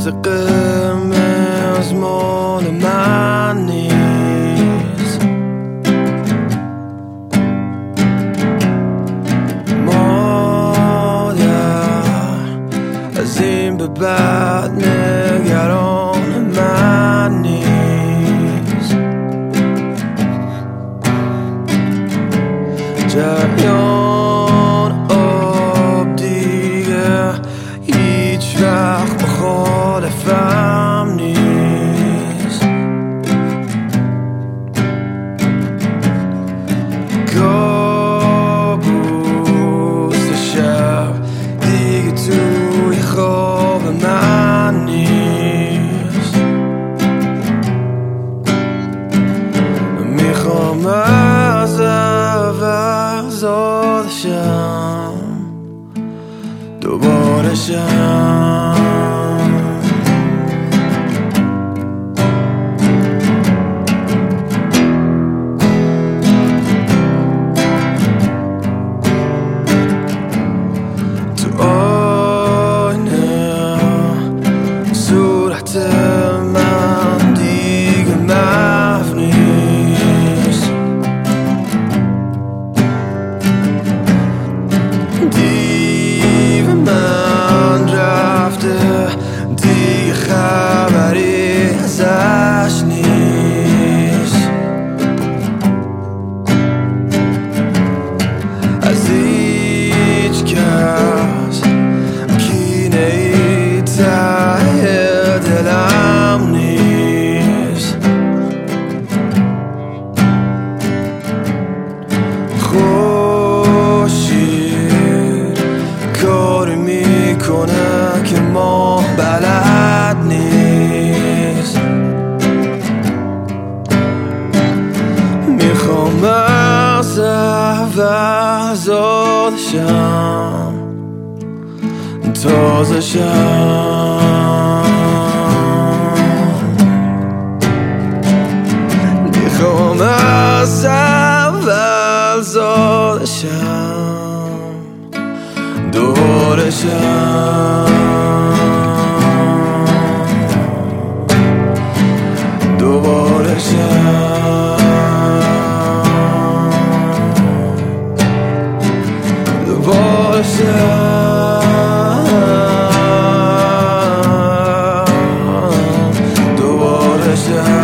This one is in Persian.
لباس قرمز مال من نیست. مادر از این به بعد نگران من نیست. جریان آب دیگه هیچ وقت مخالفم نیست. کابوس شب دیگه توی خواب من نیست. میخوام از اول زاده شم، دوباره شم. تو آینه صورت من دیگه محو نیست. دیو من رفته دیگه خبری ازش نیست. از هیچ کس کینه ای ته دلم نیست. خورشید کاری میکنه که ما بلد نیست. میخوام از اول زاده شم، تازه شم. میخوام از اول زاده شم، دوباره شم. دوباره شم. دوباره شم. دوباره شم.